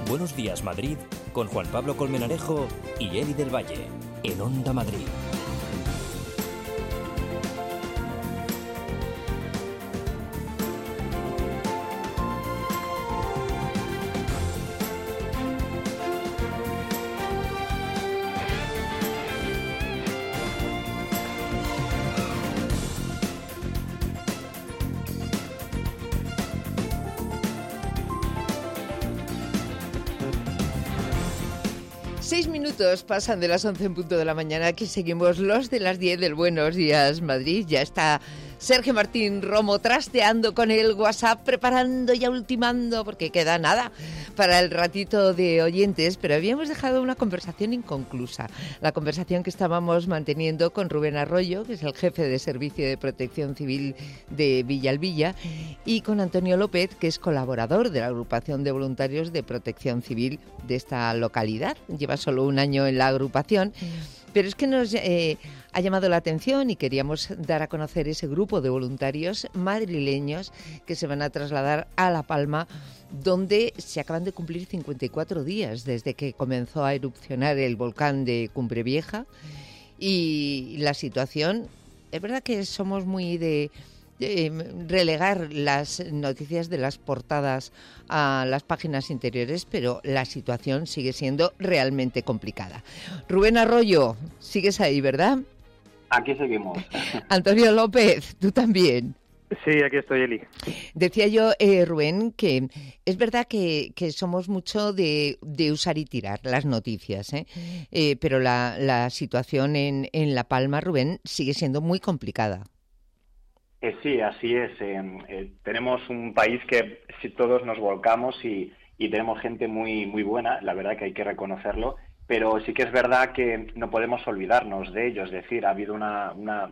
Buenos Días Madrid con Juan Pablo Colmenarejo y Eli del Valle en Onda Madrid. Pasan de las 11 en punto de la mañana. Aquí seguimos los de las 10 del Buenos Días Madrid. Ya está Sergio Martín Romo trasteando con el WhatsApp, preparando y ultimando, porque queda nada para el ratito de oyentes, pero habíamos dejado una conversación inconclusa. La conversación que estábamos manteniendo con Rubén Arroyo, que es el jefe de Servicio de Protección Civil de Villalbilla, y con Antonio López, que es colaborador de la agrupación de voluntarios de Protección Civil de esta localidad. Lleva solo un año en la agrupación, pero es que nos ha llamado la atención y queríamos dar a conocer ese grupo de voluntarios madrileños que se van a trasladar a La Palma, donde se acaban de cumplir 54 días desde que comenzó a erupcionar el volcán de Cumbre Vieja. Y la situación, es verdad que somos muy de relegar las noticias de las portadas a las páginas interiores, pero la situación sigue siendo realmente complicada. Rubén Arroyo, sigues ahí, ¿verdad? Aquí seguimos. Antonio López, tú también. Sí, aquí estoy, Eli. Decía yo, Rubén, que es verdad que somos mucho de usar y tirar las noticias, pero la situación en La Palma, Rubén, sigue siendo muy complicada. Sí, así es. Tenemos un país que si todos nos volcamos y tenemos gente muy, muy buena, la verdad que hay que reconocerlo, pero sí que es verdad que no podemos olvidarnos de ello. Es decir, ha habido una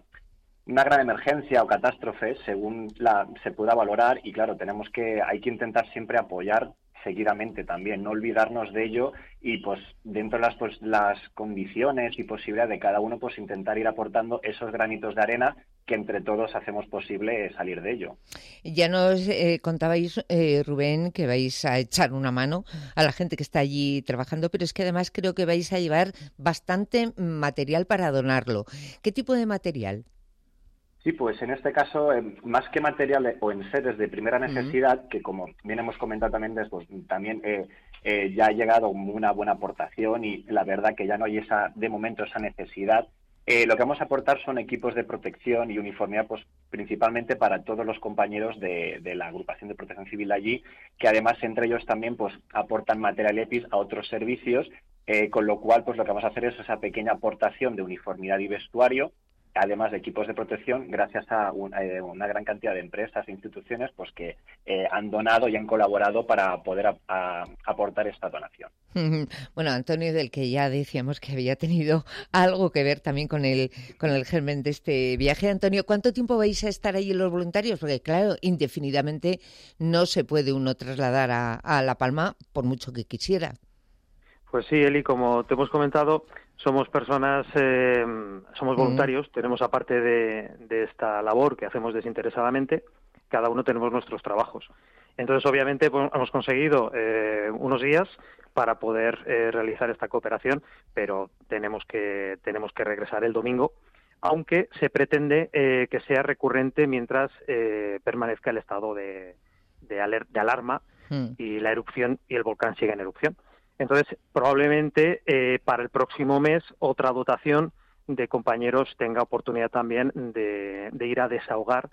gran emergencia o catástrofe según se pueda valorar y claro, hay que intentar siempre apoyar seguidamente también, no olvidarnos de ello y pues dentro de las condiciones y posibilidades de cada uno pues intentar ir aportando esos granitos de arena que entre todos hacemos posible salir de ello. Ya nos contabais, Rubén, que vais a echar una mano a la gente que está allí trabajando, pero es que además creo que vais a llevar bastante material para donarlo. ¿Qué tipo de material? Sí, pues en este caso, más que material o enseres de primera necesidad, que como bien hemos comentado también después, también ya ha llegado una buena aportación y la verdad que ya no hay de momento esa necesidad. Lo que vamos a aportar son equipos de protección y uniformidad, pues principalmente para todos los compañeros de la agrupación de protección civil allí, que además entre ellos también pues aportan material EPIs a otros servicios, con lo cual pues lo que vamos a hacer es esa pequeña aportación de uniformidad y vestuario, además de equipos de protección, gracias a una gran cantidad de empresas e instituciones pues que han donado y han colaborado para poder aportar esta donación. Bueno, Antonio, del que ya decíamos que había tenido algo que ver también con el germen de este viaje. Antonio, ¿cuánto tiempo vais a estar ahí los voluntarios? Porque claro, indefinidamente no se puede uno trasladar a La Palma por mucho que quisiera. Pues sí, Eli, como te hemos comentado, somos personas, somos voluntarios, tenemos aparte de esta labor que hacemos desinteresadamente, cada uno tenemos nuestros trabajos. Entonces, obviamente, pues, hemos conseguido unos días para poder realizar esta cooperación, pero tenemos que regresar el domingo, aunque se pretende que sea recurrente mientras permanezca el estado de alarma y la erupción y el volcán siga en erupción. Entonces, probablemente para el próximo mes otra dotación de compañeros tenga oportunidad también de ir a desahogar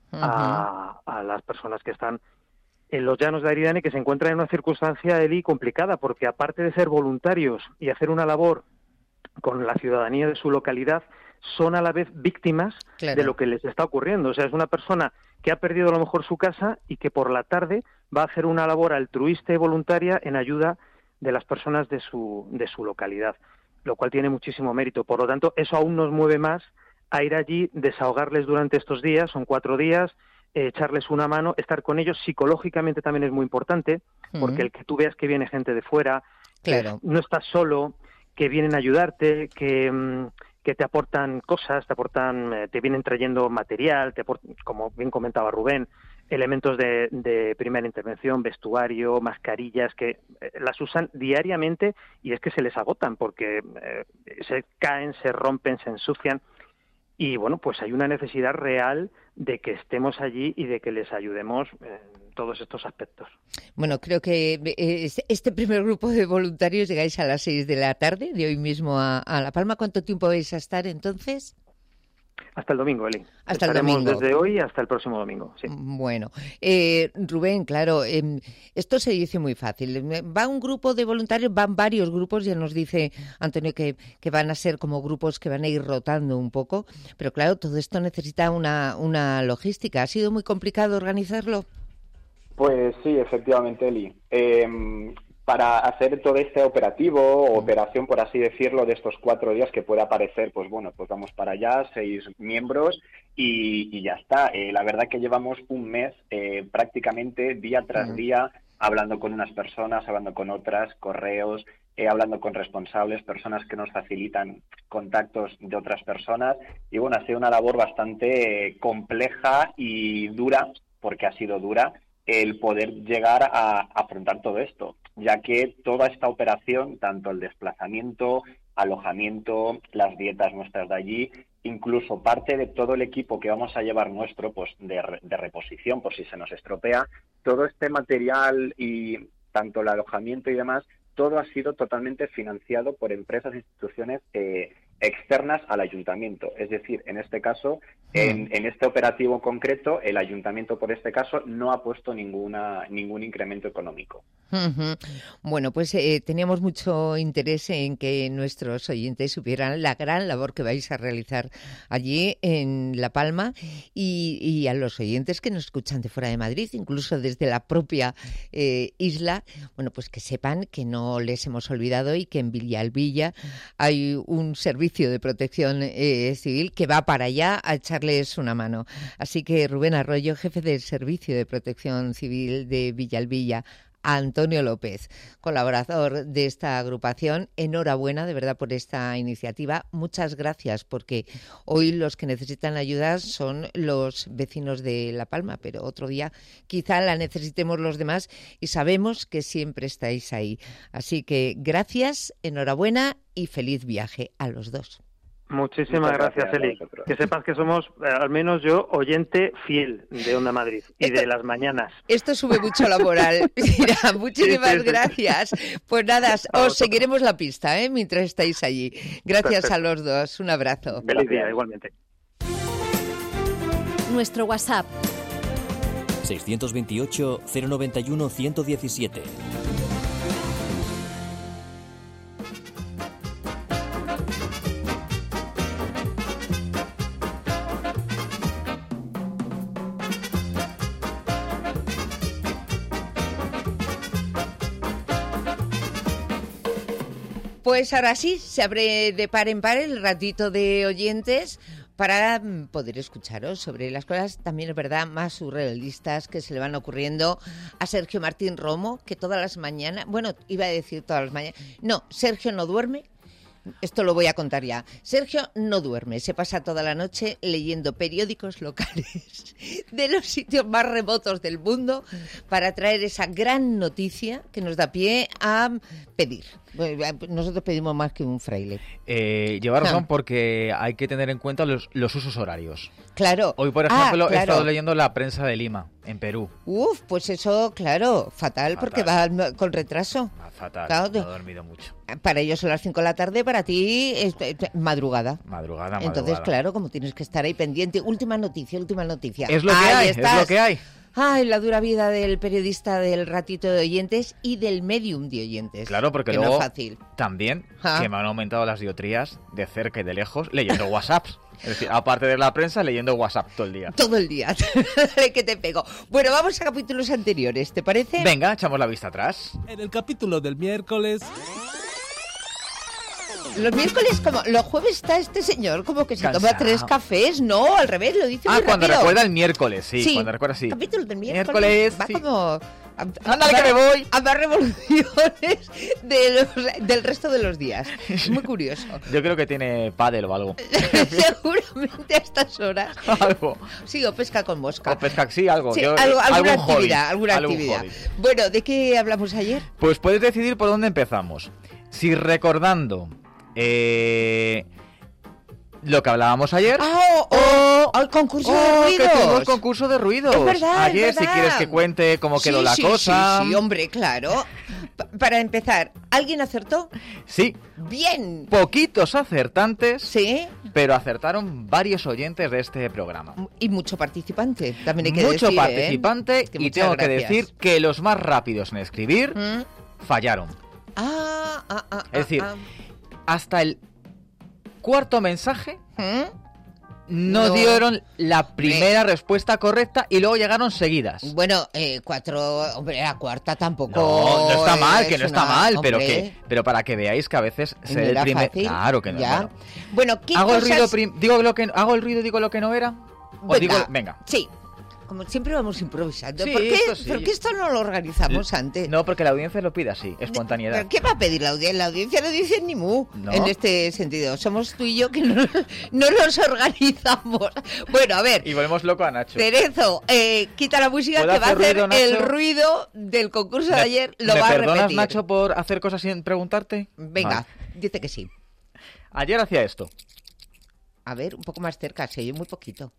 a las personas que están en los llanos de Aridane, que se encuentran en una circunstancia, Eli, complicada, porque aparte de ser voluntarios y hacer una labor con la ciudadanía de su localidad, son a la vez víctimas de lo que les está ocurriendo. O sea, es una persona que ha perdido a lo mejor su casa y que por la tarde va a hacer una labor altruista y voluntaria en ayuda de las personas de su localidad, lo cual tiene muchísimo mérito. Por lo tanto, eso aún nos mueve más a ir allí, desahogarles durante estos días, son 4 días, echarles una mano, estar con ellos. Psicológicamente también es muy importante, porque el que tú veas que viene gente de fuera, claro, no estás solo, que vienen a ayudarte, que te aportan cosas, te vienen trayendo material, como bien comentaba Rubén, elementos de primera intervención, vestuario, mascarillas, que las usan diariamente y es que se les agotan porque se caen, se rompen, se ensucian. Y bueno, pues hay una necesidad real de que estemos allí y de que les ayudemos en todos estos aspectos. Bueno, creo que este primer grupo de voluntarios llegáis a las 6 de la tarde de hoy mismo a La Palma. ¿Cuánto tiempo vais a estar entonces? Hasta el domingo, Eli. Hasta el Estaremos domingo. desde hoy hasta el próximo domingo, sí. Bueno, Rubén, claro, esto se dice muy fácil. Va un grupo de voluntarios, van varios grupos, ya nos dice Antonio que van a ser como grupos que van a ir rotando un poco, pero claro, todo esto necesita una logística. ¿Ha sido muy complicado organizarlo? Pues sí, efectivamente, Eli. Para hacer todo este operativo, o operación, por así decirlo, de estos 4 días que puede aparecer, pues bueno, pues vamos para allá, 6 miembros y ya está. La verdad que llevamos un mes prácticamente día tras día hablando con unas personas, hablando con otras, correos, hablando con responsables, personas que nos facilitan contactos de otras personas. Y bueno, ha sido una labor bastante compleja y dura, porque ha sido dura, el poder llegar a afrontar todo esto, ya que toda esta operación, tanto el desplazamiento, alojamiento, las dietas nuestras de allí, incluso parte de todo el equipo que vamos a llevar nuestro, pues de reposición por si se nos estropea, todo este material y tanto el alojamiento y demás, todo ha sido totalmente financiado por empresas e instituciones externas al ayuntamiento. Es decir, en este caso, en este operativo concreto, el ayuntamiento, por este caso, no ha puesto ningún incremento económico. Bueno, pues teníamos mucho interés en que nuestros oyentes supieran la gran labor que vais a realizar allí en La Palma y a los oyentes que nos escuchan de fuera de Madrid, incluso desde la propia isla, bueno, pues que sepan que no les hemos olvidado y que en Villalbilla hay un servicio de protección civil que va para allá a echarles una mano. Así que Rubén Arroyo, jefe del Servicio de Protección Civil de Villalbilla, a Antonio López, colaborador de esta agrupación, enhorabuena de verdad por esta iniciativa. Muchas gracias, porque hoy los que necesitan ayuda son los vecinos de La Palma, pero otro día quizá la necesitemos los demás y sabemos que siempre estáis ahí. Así que gracias, enhorabuena y feliz viaje a los dos. Muchísimas gracias, Eli. Que sepas que somos, al menos yo, oyente fiel de Onda Madrid y de las mañanas. Esto sube mucho la moral. Mira, muchísimas gracias. Pues nada, os seguiremos la pista, mientras estáis allí. Gracias. Perfecto. A los dos. Un abrazo. Feliz día, igualmente. Nuestro WhatsApp. 628 091 117. Pues ahora sí, se abre de par en par el ratito de oyentes para poder escucharos sobre las cosas, también es verdad, más surrealistas que se le van ocurriendo a Sergio Martín Romo, que todas las mañanas, bueno, iba a decir todas las mañanas, no, Sergio no duerme. Esto lo voy a contar ya. Sergio no duerme, se pasa toda la noche leyendo periódicos locales de los sitios más remotos del mundo para traer esa gran noticia que nos da pie a pedir. Nosotros pedimos más que un fraile. Lleva razón porque hay que tener en cuenta los usos horarios. Claro. Hoy, por ejemplo, he estado leyendo la prensa de Lima, en Perú. Pues eso, claro, fatal. Porque va con retraso. Fatal, claro, no he dormido mucho. Para ellos son las 5 de la tarde, para ti es madrugada. Madrugada. Entonces, claro, como tienes que estar ahí pendiente. Última noticia. Es lo que hay, es lo que hay. Ay, la dura vida del periodista del ratito de oyentes y del medium de oyentes. Claro, porque que luego no es fácil. También que me han aumentado las dioptrías de cerca y de lejos leyendo WhatsApps. Es decir, aparte de la prensa, leyendo WhatsApp todo el día. Todo el día. Dale que te pego. Bueno, vamos a capítulos anteriores, ¿te parece? Venga, echamos la vista atrás. En el capítulo del miércoles... Los miércoles, como los jueves está este señor, como que se Cansado. toma 3 cafés. No, al revés, lo dice muy cuando rápido. recuerda el miércoles, sí. Cuando recuerda, sí. Capítulo del miércoles. Va sí. como ¡Ándale, que me voy! A más revoluciones del resto de los días. Muy curioso. Yo creo que tiene pádel o algo. Seguramente a estas horas. Algo. Sí, o pesca con mosca. O pesca, sí, algo. Sí, Yo, alguna algún actividad, hobby. alguna Algún actividad. hobby. Bueno, ¿de qué hablamos ayer? Pues puedes decidir por dónde empezamos. Si recordando lo que hablábamos ayer ¡Al concurso de que ruidos! tenemos concurso de ruidos. Es verdad, ayer, es si verdad. quieres que cuente cómo quedó la cosa. Sí, hombre, claro. Para empezar, ¿alguien acertó? Sí, ¡Bien! poquitos acertantes, Sí, pero acertaron varios oyentes de este programa. y mucho participante, también hay que Mucho decir, participante Que y muchas tengo que gracias. decir que los más rápidos en escribir ¿Mm? fallaron. Es decir, hasta el cuarto mensaje no dieron la primera respuesta correcta y luego llegaron seguidas. Bueno, 4, hombre, la cuarta tampoco. No está mal, es que no está una- mal, hombre, pero para que veáis que a veces no se dé el era primer. fácil, Claro que no. ya. Bueno. Bueno, ¿qué Hago el cosas? ruido, digo lo que hago el ruido, digo lo que no era. O Venga, digo, venga. Sí. Como siempre vamos improvisando. Sí, ¿Por qué? esto sí. ¿Por qué esto no lo organizamos antes? No, porque la audiencia lo pide así, espontaneidad. ¿Pero qué va a pedir la audiencia? La audiencia no dice ni mu ¿No? en este sentido. Somos tú y yo que no nos organizamos. Bueno, a ver. Y volvemos loco a Nacho. Cerezo, quita la música ¿Puedo que va a hacer hacer ruido, Nacho? el ruido del concurso de ayer. Lo ¿Me va a perdonas, repetir. Nacho, por hacer cosas sin preguntarte? Venga, Vale. dice que sí. Ayer hacía esto. A ver, un poco más cerca, se oye muy poquito.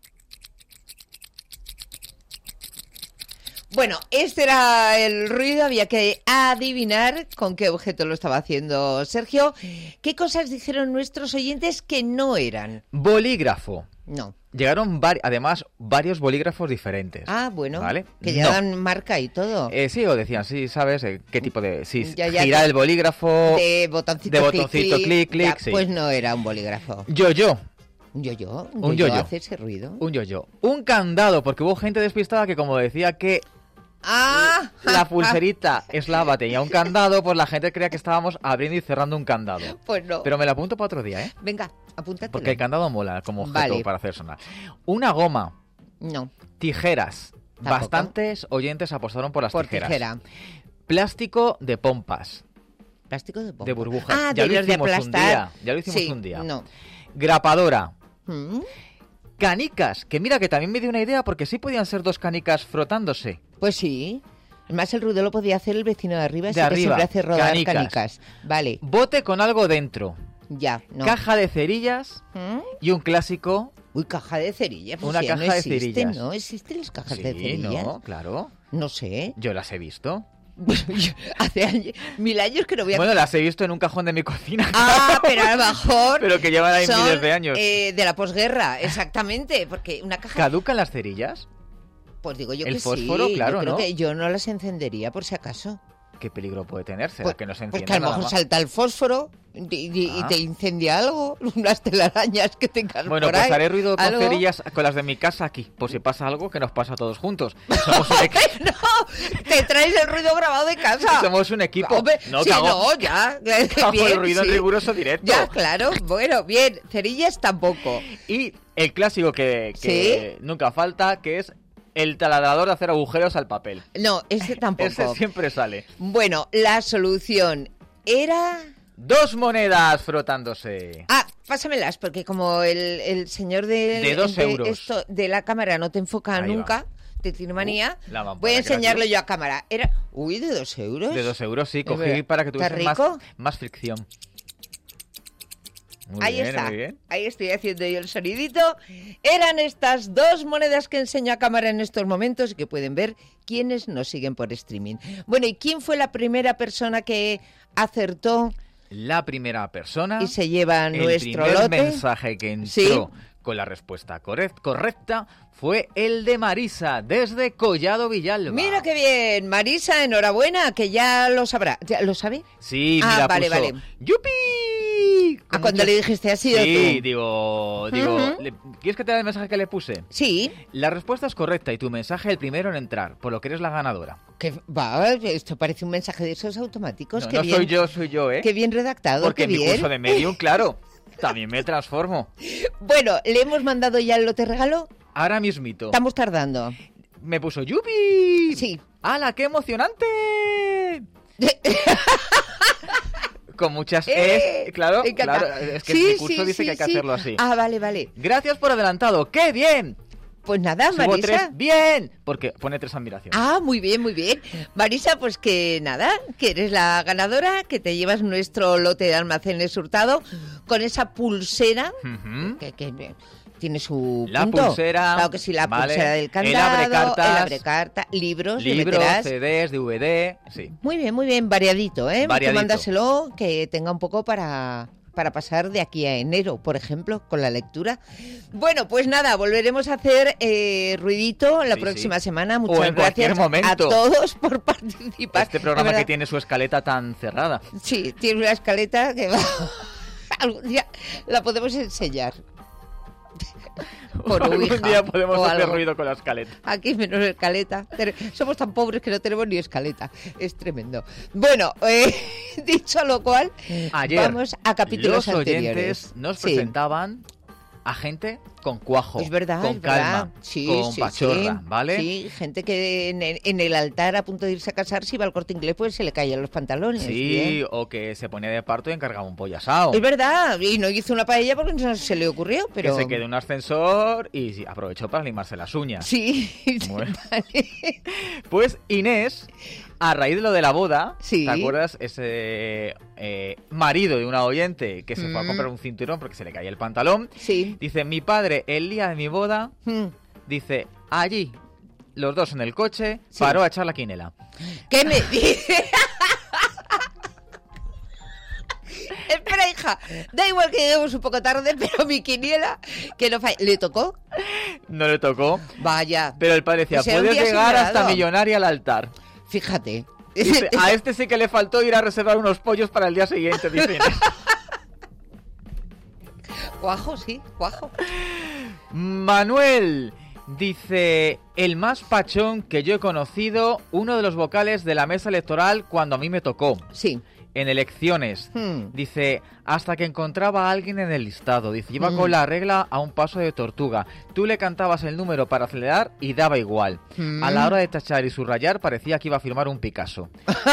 Bueno, este era el ruido, había que adivinar con qué objeto lo estaba haciendo Sergio. ¿Qué cosas dijeron nuestros oyentes que no eran? Bolígrafo. No. Llegaron además varios bolígrafos diferentes. Ah, bueno, ¿Vale? que ya No. dan marca y todo. Sí, o decían, sí, ¿sabes? ¿Qué tipo de...? Sí, Ya, ya, girar de- el bolígrafo... De botoncito, de botoncito, clic, clic, ya, sí. Pues no era un bolígrafo. Yo-yo. Un yo-yo. Un yo-yo. hace ese ruido. Un yo-yo. Un candado, porque hubo gente despistada que como decía que ¡Ah! la pulserita eslava tenía un candado, pues la gente creía que estábamos abriendo y cerrando un candado. Pues no. Pero me lo apunto para otro día, ¿eh? Venga, apúntate. Porque el candado mola como objeto Vale. para hacer sonar. Una goma, No, tijeras. Tampoco. Bastantes oyentes apostaron por las por tijeras. tijera. Plástico de pompas, Plástico de pompa. de burbujas. Ah, ya de lo los de hicimos un aplastar. día. Ya lo hicimos Sí, un día. No. Grapadora. ¿Mm? Canicas, que mira que también me dio una idea porque sí podían ser dos canicas frotándose. Pues sí. Además, el ruido lo podía hacer el vecino de arriba, De ese que arriba, siempre hace rodar canicas. canicas. Vale, Bote con algo dentro. ya, no. Caja de cerillas ¿Mm? y un clásico. Uy, caja de cerillas. Pues Una ya no caja de existen, cerillas. ¿no? ¿Existen las cajas Sí, de cerillas? no, claro. No sé. Yo las he visto. Hace 1000 años que no voy a... Bueno, las he visto en un cajón de mi cocina. Ah, pero a lo mejor... Pero que llevan ahí son, miles de años. de la posguerra, exactamente. Porque una caja... ¿Caducan las cerillas? Pues digo yo el que fósforo, sí. claro, yo creo ¿no? que yo no las encendería por si acaso. ¿Qué peligro puede tener? ¿Será Pues, que no se pues encienda que a lo nada mejor más? salta el fósforo y Ah. te incendia algo, unas telarañas que tengas Bueno, por pues ahí. haré ruido con ¿Algo? cerillas con las de mi casa aquí. Por si pasa algo, que nos pasa a todos juntos. Somos un, No, te traes el ruido grabado de casa. somos un equipo. Hombre, No, sí, que hago, no, ya. que hago bien, el ruido en sí. riguroso directo. Ya, claro. Bueno, bien. Cerillas tampoco. Y el clásico que ¿Sí? nunca falta, que es el taladrador de hacer agujeros al papel. No, ese tampoco. Ese siempre sale. Bueno, la solución era... 2 monedas frotándose. Ah, pásamelas, porque como el señor De 2 euros. de la cámara no te enfoca Ahí nunca, te tiene manía, la mampara, voy a enseñarlo gracias. yo a cámara. Era... Uy, ¿de 2 euros? De 2 euros, sí. Es Cogí verdad. para que ¿Está tuviese rico? más fricción. Muy Ahí bien, está, muy bien. ahí estoy haciendo yo el sonidito. Eran estas 2 monedas que enseño a cámara en estos momentos y que pueden ver quienes nos siguen por streaming. Bueno, ¿y quién fue la primera persona que acertó La primera persona. y se lleva el nuestro primer lote? mensaje que entró Sí. con la respuesta correcta fue el de Marisa, desde Collado Villalba. Mira qué bien, Marisa, enhorabuena, que ya lo sabrá. ¿Ya lo sabe? Sí, Ah, mira, vale, puso, vale. ¡yupi! Con Cuando muchas- le dijiste, has sido Sí, tú. digo, Ujú. ¿quieres que te dé el mensaje que le puse? Sí, La respuesta es correcta y tu mensaje el primero en entrar, por lo que eres la ganadora. que va, esto parece un mensaje de esos automáticos. No, Qué no bien, soy yo, ¿eh? Qué bien redactado, Porque qué en mi bien. curso de Medium, claro, también me transformo. Bueno, ¿le hemos mandado ya el lote regalo? Ahora mismito. Estamos tardando. me puso ¡yupi! Sí. ¡Hala, qué emocionante! Con muchas claro, es que el discurso dice que hay que hacerlo así. Ah, vale. Gracias por adelantado, ¡qué bien! Pues nada, Subo Marisa. 3, ¡bien! Porque pone 3 admiraciones. Ah, muy bien. Marisa, pues que nada, que eres la ganadora, que te llevas nuestro lote de almacenes Hurtado con esa pulsera Ujú. que tiene su La punto. pulsera, Claro que sí, la vale, pulsera del el candado, abrecartas, el abrecarta, libros, le Libros, meterás. CDs, DVD, sí. Muy bien, variadito, ¿eh? Variadito. Tú mándaselo que tenga un poco para pasar de aquí a enero, por ejemplo, con la lectura. Bueno, pues nada, volveremos a hacer ruidito la próxima semana. Muchas en cualquier gracias momento. a todos por participar. Este programa que tiene su escaleta tan cerrada. Sí, tiene una escaleta que va... algún día la podemos enseñar. Por Algún Ouija día podemos o hacer algo. ruido con la escaleta. Aquí menos escaleta. Somos tan pobres que no tenemos ni escaleta. Es tremendo. Bueno, dicho lo cual, Ayer, vamos a capítulos los anteriores. oyentes nos Sí. presentaban a gente con cuajo, Es verdad, con es calma, verdad. Sí, con sí, pachorra, sí. ¿vale? Sí, gente que en el altar a punto de irse a casar, si iba al Corte Inglés, pues se le caían los pantalones. Sí, Bien. o que se ponía de parto y encargaba un pollo asado. Es verdad, y no hizo una paella porque no se le ocurrió, pero... Que se quedó en un ascensor y sí, aprovechó para limarse las uñas. Sí, Bueno. vale. Pues Inés, a raíz de lo de la boda, Sí. ¿te acuerdas? Ese marido de una oyente que se fue a Mm. comprar un cinturón porque se le caía el pantalón. Sí. Dice, mi padre, el día de mi boda, dice, allí, los dos en el coche, Sí. paró a echar la quinela. ¿Qué me dice? Espera, hija, da igual que lleguemos un poco tarde, pero mi quiniela, que no falla. ¿Le tocó? No le tocó, Vaya. pero el padre decía, O sea, un puedes día llegar hasta soñado. millonaria al altar. Fíjate. Dice, a este sí que le faltó ir a reservar unos pollos para el día siguiente, dice Inés. Cuajo, sí, cuajo. Manuel dice, el más pachón que yo he conocido, uno de los vocales de la mesa electoral cuando a mí me tocó, Sí. en elecciones. Dice, hasta que encontraba a alguien en el listado. Dice, iba con la regla a un paso de tortuga. Tú le cantabas el número para acelerar y daba igual. A la hora de tachar y subrayar parecía que iba a firmar un Picasso.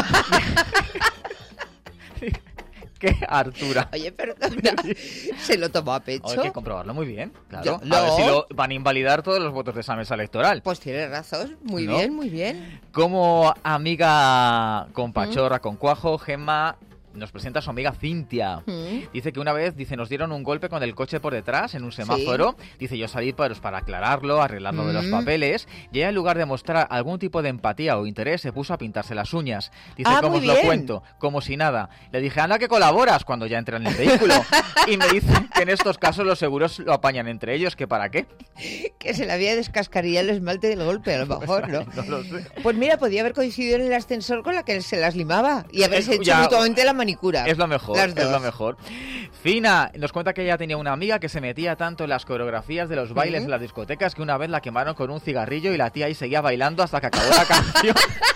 ¡Qué hartura! Oye, perdona, ¿se lo tomó a pecho? Hay que comprobarlo muy bien, claro. Yo- A ver no. si lo van a invalidar todos los votos de esa mesa electoral. Pues tienes razón, muy ¿No? bien, muy bien. Como amiga con pachorra, con cuajo, Gemma nos presenta a su amiga Cintia. Dice que una vez, nos dieron un golpe con el coche por detrás en un semáforo. Dice, yo salí para aclararlo, arreglarlo de los papeles. Y ella, en lugar de mostrar algún tipo de empatía o interés, se puso a pintarse las uñas. Dice, Ah, ¿cómo muy os lo bien. cuento? Como si nada. Le dije, anda que colaboras cuando ya entra en el vehículo. Y me dice que en estos casos los seguros lo apañan entre ellos, que para qué. Que se le había descascarillado el esmalte del golpe, a lo mejor, ¿no? No lo sé. Pues mira, podía haber coincidido en el ascensor con la que se las limaba y haberse hecho Ya, mutuamente la manicura. Es lo mejor, Las es dos. lo mejor. Fina nos cuenta que ella tenía una amiga que se metía tanto en las coreografías de los bailes en las discotecas que una vez la quemaron con un cigarrillo y la tía ahí seguía bailando hasta que acabó la canción.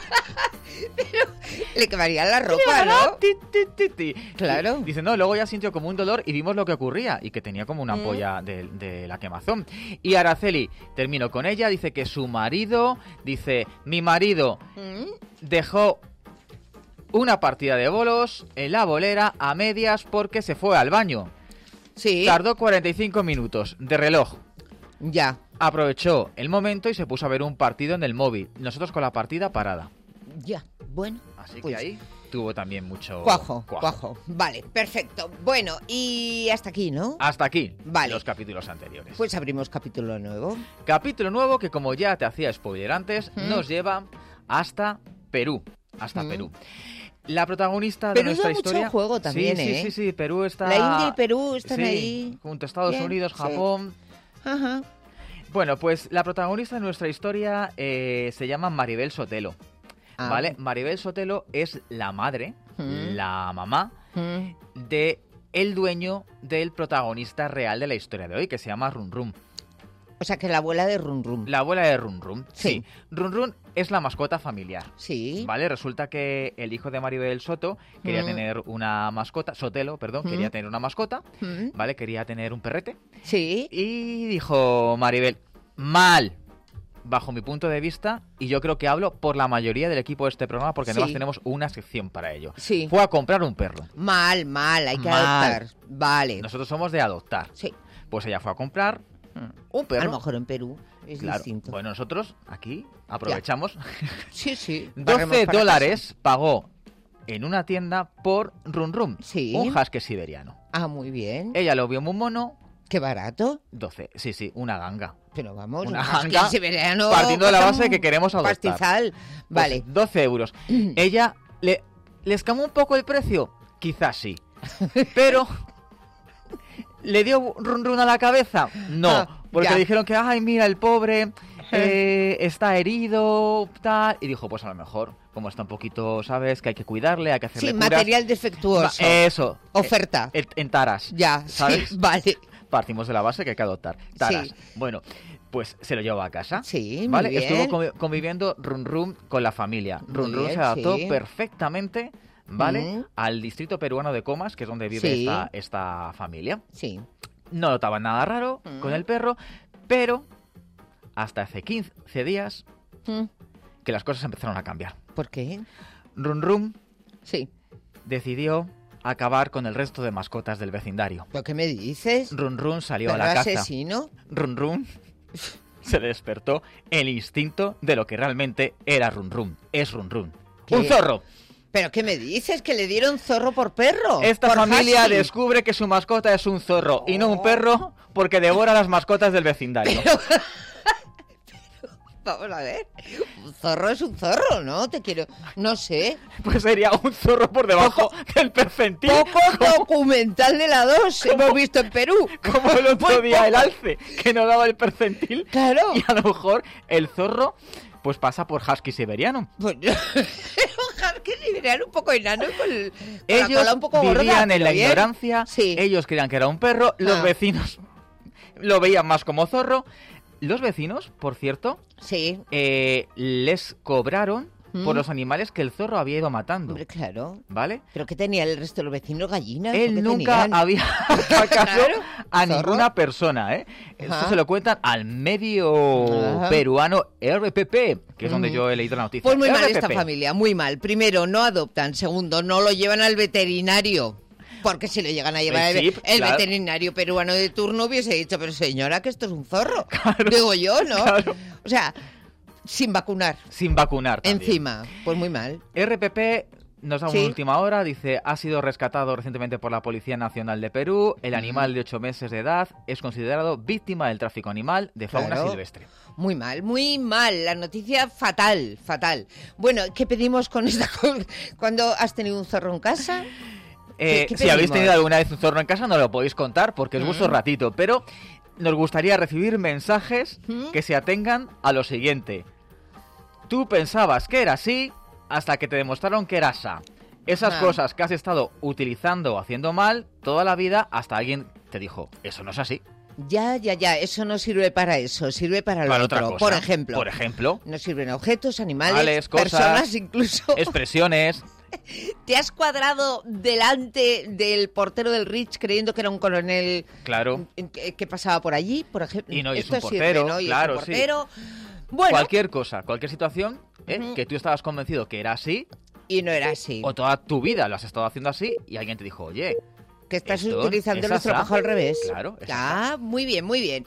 Le quemaría la ropa, ¿no? Ti, ti, ti, ti. Claro. Y dice, no, luego ya sintió como un dolor y vimos lo que ocurría y que tenía como una ampolla de la quemazón. Y Araceli, termino con ella, dice que su marido, dice, mi marido dejó una partida de bolos en la bolera a medias porque se fue al baño. Sí, Tardó 45 minutos de reloj. ya, Aprovechó el momento y se puso a ver un partido en el móvil. Nosotros con la partida parada. ya. Bueno, Así pues, que ahí tuvo también mucho cuajo. Vale, perfecto. Bueno, y hasta aquí, ¿no? Hasta aquí Vale. los capítulos anteriores. Pues abrimos capítulo nuevo. Capítulo nuevo que, como ya te hacía spoiler antes, nos lleva hasta Perú. Hasta Perú. La protagonista de Perú nuestra da mucho historia... juego también, sí, ¿eh? Sí, Perú está... La India y Perú están sí, ahí. junto a Estados Bien, Unidos, sí. Japón... Ajá. Bueno, pues la protagonista de nuestra historia se llama Maribel Sotelo. Ah. ¿Vale? Maribel Sotelo es la madre, la mamá, de el dueño del protagonista real de la historia de hoy, que se llama Run Run. O sea, que la abuela de Run Run. La abuela de Run Run. Sí. Run Run es la mascota familiar. Sí. ¿Vale? Resulta que el hijo de Maribel Soto quería tener una mascota, Sotelo, perdón, quería tener una mascota, ¿vale? Quería tener un perrete. Sí. Y dijo Maribel, mal, bajo mi punto de vista, y yo creo que hablo por la mayoría del equipo de este programa, porque además tenemos una sección para ello. Sí. Fue a comprar un perro. Mal, hay que adoptar. Vale. Nosotros somos de adoptar. Sí. Pues ella fue a comprar un perro. A lo mejor en Perú es distinto. Bueno, nosotros aquí aprovechamos. Sí. $12 pagó en una tienda por Run Run, un husky siberiano. Ah, muy bien. Ella lo vio muy mono. ¿Qué barato? 12, sí, una ganga. Pero vamos, una ganga siberiano, partiendo de la base de que queremos adoptar. Pastizal, vale. Pues 12 euros. Ella, ¿le escamó un poco el precio? Quizás sí. Pero, ¿le dio Run Run a la cabeza? No, porque dijeron que, ay, mira, el pobre está herido, tal. Y dijo, pues a lo mejor, como está un poquito, ¿sabes? Que hay que cuidarle, hay que hacerle curas. Material defectuoso. Eso. Oferta. En taras. Ya, ¿sabes? Sí, vale. Partimos de la base que hay que adoptar. Taras. Sí. Bueno, pues se lo llevó a casa. Sí, ¿vale? muy bien. Estuvo conviviendo Run Run con la familia. Run Run se adaptó perfectamente, ¿vale? Al distrito peruano de Comas, que es donde vive esta familia. Sí. No notaba nada raro con el perro, pero hasta hace 15 días que las cosas empezaron a cambiar. ¿Por qué? Run Run decidió acabar con el resto de mascotas del vecindario. ¿Lo que me dices? Run Run salió a la caza. ¿Asesino? Run Run se despertó el instinto de lo que realmente era Run Run. Es Run Run. ¿Qué? ¡Un zorro! ¿Pero qué me dices? ¿Que le dieron zorro por perro? Esta familia descubre que su mascota es un zorro y no un perro porque devora las mascotas del vecindario. Vamos a ver. Un zorro es un zorro, ¿no? No sé. Pues sería un zorro por debajo del percentil. Poco documental de la 2 hemos visto en Perú. Como el otro día el alce, que no daba el percentil. Claro. Y a lo mejor el zorro pues pasa por husky siberiano. Pues un husky siberiano un poco enano con ellos la cola un poco gorda. Vivían en la ignorancia. Ellos creían que era un perro. Los vecinos lo veían más como zorro. Los vecinos, por cierto, les cobraron por los animales que el zorro había ido matando. Hombre, claro. ¿Vale? ¿Pero qué tenía el resto de los vecinos? ¿Gallinas? Él nunca había sacado a ninguna persona, ¿eh? Esto se lo cuentan al medio peruano RPP, que es donde yo he leído la noticia. Pues muy mal esta familia, muy mal. Primero, no adoptan. Segundo, no lo llevan al veterinario. Porque si lo llegan a llevar el veterinario peruano de turno hubiese dicho, pero señora, que esto es un zorro. Claro, digo yo, ¿no? Claro. O sea, sin vacunar. Sin vacunar también. Encima, pues muy mal. RPP nos da una última hora, dice, ha sido rescatado recientemente por la Policía Nacional de Perú. El animal de 8 meses de edad es considerado víctima del tráfico animal de fauna silvestre. Muy mal. La noticia fatal. Bueno, ¿qué pedimos con esta? ¿Cuándo has tenido un zorro en casa? Si habéis tenido alguna vez un zorro en casa, no lo podéis contar porque es vuestro ratito, pero nos gustaría recibir mensajes que se atengan a lo siguiente. Tú pensabas que era así hasta que te demostraron que era asa. Esas cosas que has estado utilizando o haciendo mal toda la vida hasta alguien te dijo, eso no es así. Ya, eso no sirve para eso, sirve para lo otra otro. Cosa. Por ejemplo. No sirven objetos, animales, cosas, personas incluso. Expresiones. ¿Te has cuadrado delante del portero del Rich creyendo que era un coronel que pasaba por allí, por ejemplo? Y no, y es un portero, claro, sí. Bueno, cualquier cosa, cualquier situación que tú estabas convencido que era así. Y no era así. O toda tu vida lo has estado haciendo así y alguien te dijo, oye... Que estás utilizando nuestro trabajo al revés. Claro. Muy bien.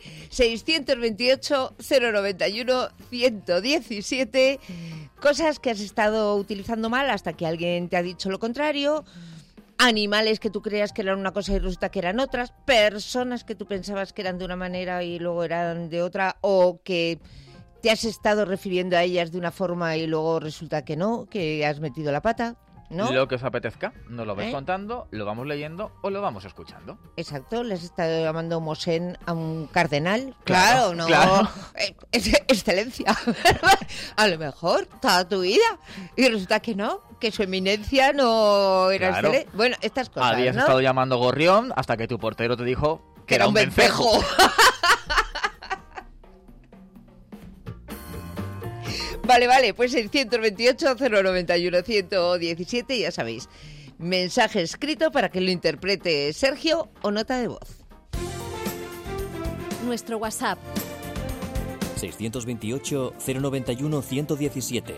628-091-117. Cosas que has estado utilizando mal hasta que alguien te ha dicho lo contrario. Animales que tú creías que eran una cosa y resulta que eran otras. Personas que tú pensabas que eran de una manera y luego eran de otra. O que te has estado refiriendo a ellas de una forma y luego resulta que no, que has metido la pata. ¿No? Lo que os apetezca, nos lo vais contando, lo vamos leyendo o lo vamos escuchando. Exacto, les he estado llamando Mosén a un cardenal. Claro. Excelencia. A lo mejor toda tu vida. Y resulta que no, que su eminencia no era excelente. Bueno, estas cosas, habías estado llamando gorrión hasta que tu portero te dijo que era un vencejo. Vale, pues 628-091-117, ya sabéis. Mensaje escrito para que lo interprete Sergio o nota de voz. Nuestro WhatsApp 628 091 117.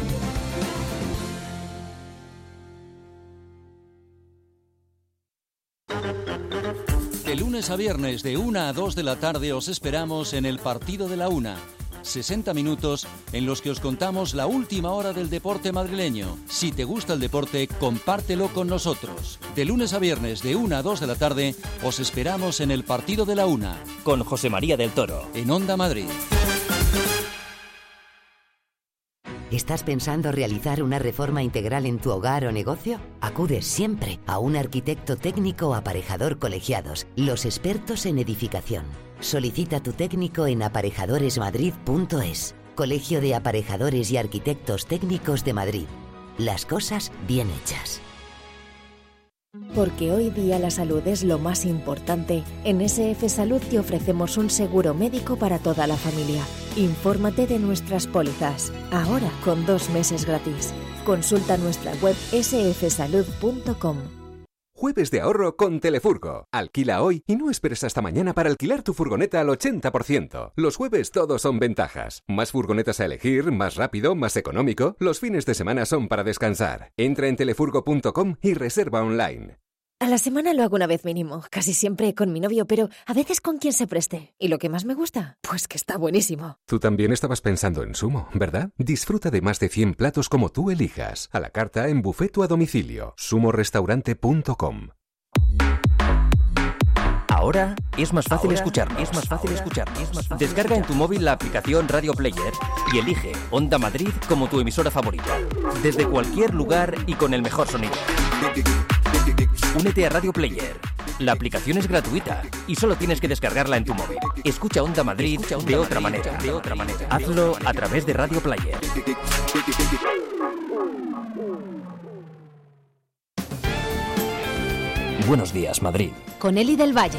De lunes a viernes de 1 a 2 de la tarde os esperamos en el Partido de la Una. 60 minutos en los que os contamos la última hora del deporte madrileño. Si te gusta el deporte, compártelo con nosotros. De lunes a viernes de 1 a 2 de la tarde os esperamos en el Partido de la Una. Con José María del Toro. En Onda Madrid. ¿Estás pensando realizar una reforma integral en tu hogar o negocio? Acude siempre a un arquitecto técnico o aparejador colegiados, los expertos en edificación. Solicita tu técnico en aparejadoresmadrid.es. Colegio de Aparejadores y Arquitectos Técnicos de Madrid. Las cosas bien hechas. Porque hoy día la salud es lo más importante, en SF Salud te ofrecemos un seguro médico para toda la familia. Infórmate de nuestras pólizas, ahora con 2 meses gratis. Consulta nuestra web sfsalud.com. Jueves de ahorro con Telefurgo. Alquila hoy y no esperes hasta mañana para alquilar tu furgoneta al 80%. Los jueves todos son ventajas. Más furgonetas a elegir, más rápido, más económico. Los fines de semana son para descansar. Entra en telefurgo.com y reserva online. A la semana lo hago una vez mínimo, casi siempre con mi novio, pero a veces con quien se preste. ¿Y lo que más me gusta? Pues que está buenísimo. Tú también estabas pensando en Sumo, ¿verdad? Disfruta de más de 100 platos como tú elijas. A la carta, en buffet o a domicilio. sumorestaurante.com. Ahora es más fácil escucharnos. Descarga en tu móvil la aplicación Radio Player y elige Onda Madrid como tu emisora favorita. Desde cualquier lugar y con el mejor sonido. Únete a Radio Player. La aplicación es gratuita y solo tienes que descargarla en tu móvil. Escucha Onda Madrid de otra manera. Hazlo a través de Radio Player. Buenos días, Madrid. Con Eli del Valle.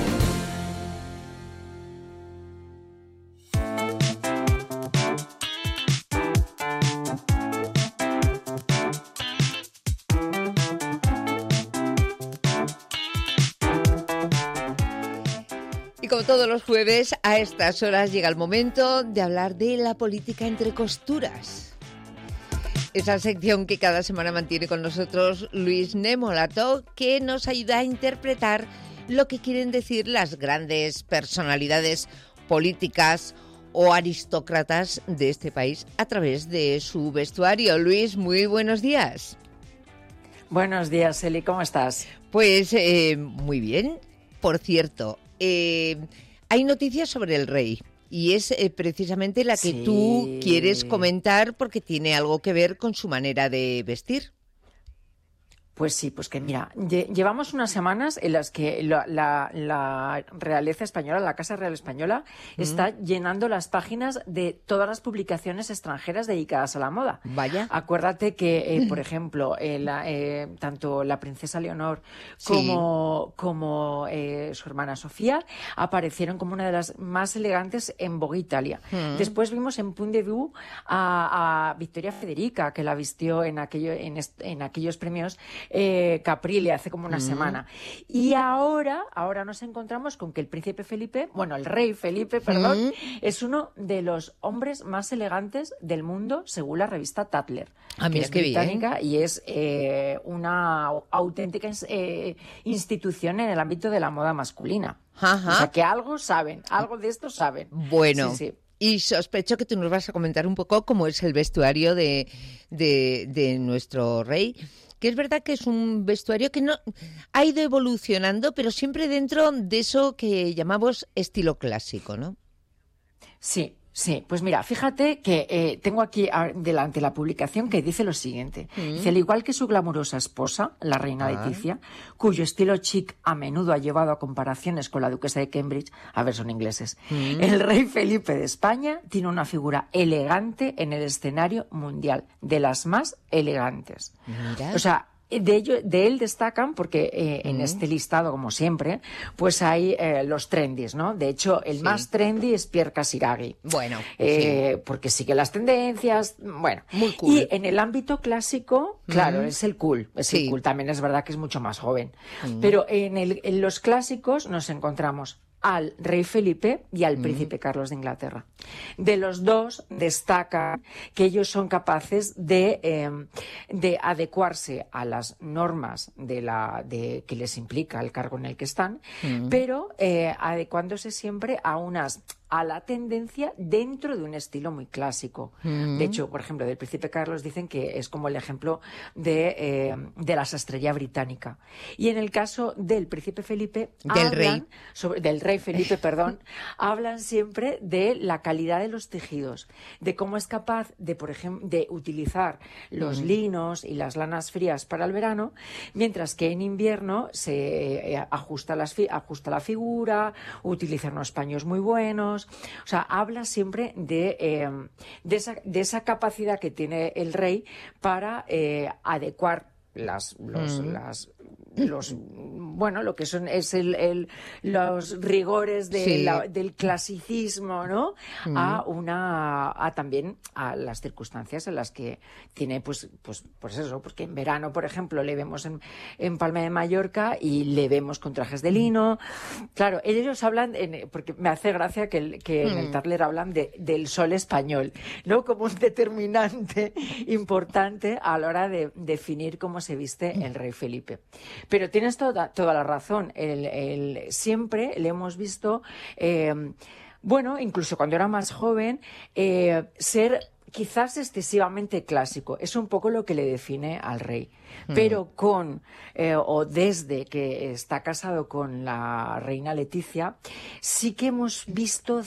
Y como todos los jueves, a estas horas llega el momento de hablar de la política entre costuras. Esa sección que cada semana mantiene con nosotros Luis Nemolato, que nos ayuda a interpretar lo que quieren decir las grandes personalidades políticas o aristócratas de este país a través de su vestuario. Luis, muy buenos días. Buenos días, Eli, ¿cómo estás? Pues muy bien. Por cierto, hay noticias sobre el rey. Y es precisamente la que tú quieres comentar porque tiene algo que ver con su manera de vestir. Pues sí, pues que mira, llevamos unas semanas en las que la realeza española, la Casa Real Española, está llenando las páginas de todas las publicaciones extranjeras dedicadas a la moda. Vaya. Acuérdate que, por ejemplo, tanto la princesa Leonor como su hermana Sofía aparecieron como una de las más elegantes en Vogue Italia. Después vimos en Point de Vue a Victoria Federica, que la vistió en aquellos premios Caprile hace como una semana. Y ahora nos encontramos con que el rey Felipe, es uno de los hombres más elegantes del mundo según la revista Tatler. Que es británica y es una auténtica institución en el ámbito de la moda masculina. Ajá. O sea que algo de esto saben. Bueno. Sí. Y sospecho que tú nos vas a comentar un poco cómo es el vestuario de nuestro rey. Que es verdad que es un vestuario que no ha ido evolucionando, pero siempre dentro de eso que llamamos estilo clásico, ¿no? Sí. Pues mira, fíjate que tengo aquí delante la publicación que dice lo siguiente. Dice, al igual que su glamurosa esposa, la reina Leticia, cuyo estilo chic a menudo ha llevado a comparaciones con la duquesa de Cambridge, a ver, son ingleses, el rey Felipe de España tiene una figura elegante en el escenario mundial, de las más elegantes. Mira. O sea, de él destacan, porque en este listado, como siempre, pues hay los trendies, ¿no? De hecho, el más trendy es Pierre Casiraghi. Bueno, porque sigue las tendencias, bueno. Muy cool. Y en el ámbito clásico, claro, es el cool. El cool también es verdad que es mucho más joven. Pero en los clásicos nos encontramos al rey Felipe y al príncipe Carlos de Inglaterra. De los dos destaca que ellos son capaces de adecuarse a las normas que les implica el cargo en el que están, pero adecuándose siempre a la tendencia dentro de un estilo muy clásico. De hecho, por ejemplo, del príncipe Carlos dicen que es como el ejemplo de la sastrería británica. Y en el caso del príncipe Felipe, del rey Felipe, perdón, hablan siempre de la calidad de los tejidos, de cómo es capaz de, por ejemplo, de utilizar los linos y las lanas frías para el verano, mientras que en invierno se ajusta la figura, utiliza unos paños muy buenos. O sea, habla siempre de esa capacidad que tiene el rey para adecuar lo que son los rigores del clasicismo, ¿no? También a las circunstancias en las que tiene, pues eso, porque en verano, por ejemplo, le vemos en Palma de Mallorca y le vemos con trajes de lino. Claro, ellos hablan, porque me hace gracia que en el Tatler hablan del sol español, ¿no? Como un determinante importante a la hora de definir cómo se viste el rey Felipe. Pero tienes toda la razón. Siempre le hemos visto, incluso cuando era más joven, ser quizás excesivamente clásico. Es un poco lo que le define al rey. Pero desde que está casado con la reina Leticia, sí que hemos visto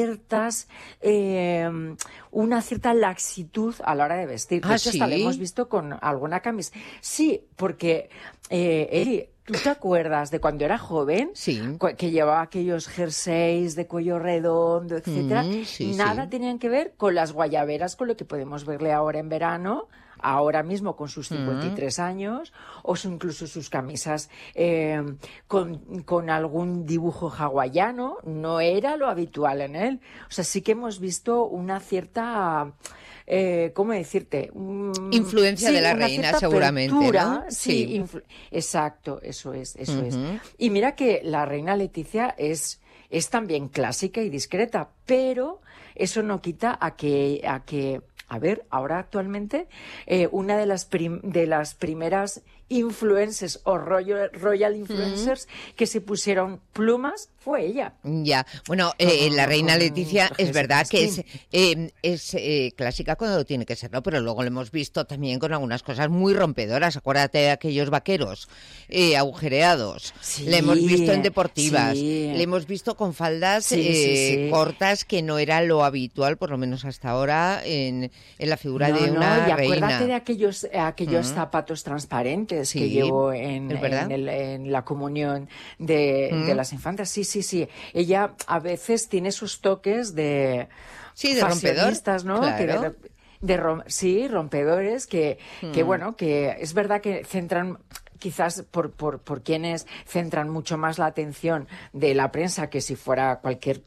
una cierta laxitud a la hora de vestir. De hecho, hasta lo hemos visto con alguna camisa. Sí, porque Eli, ¿tú te acuerdas de cuando era joven? Sí. Que llevaba aquellos jerseys de cuello redondo, etcétera. Nada tenían que ver con las guayaberas, con lo que podemos verle ahora en verano, ahora mismo con sus 53 años, o incluso sus camisas con algún dibujo hawaiano. No era lo habitual en él. O sea, sí que hemos visto una cierta... ¿cómo decirte? Influencia de la reina, seguramente, ¿no? Sí, exacto, eso es. Y mira que la reina Leticia es también clásica y discreta, pero eso no quita a que ahora actualmente una de las primeras influencers o royal influencers que se pusieron plumas fue ella. Ya, bueno, la reina Leticia es verdad que es clásica cuando tiene que serlo, pero luego lo hemos visto también con algunas cosas muy rompedoras. Acuérdate de aquellos vaqueros agujereados. Le hemos visto en deportivas, le hemos visto con faldas cortas, que no era lo habitual, por lo menos hasta ahora, en la figura de una reina. Y acuérdate de aquellos zapatos transparentes que llevó en la comunión de las infantas. Sí. Ella a veces tiene esos toques de fashionistas, ¿no? Claro. Rompedores que es verdad que centran, quizás por quienes centran mucho más la atención de la prensa que si fuera cualquier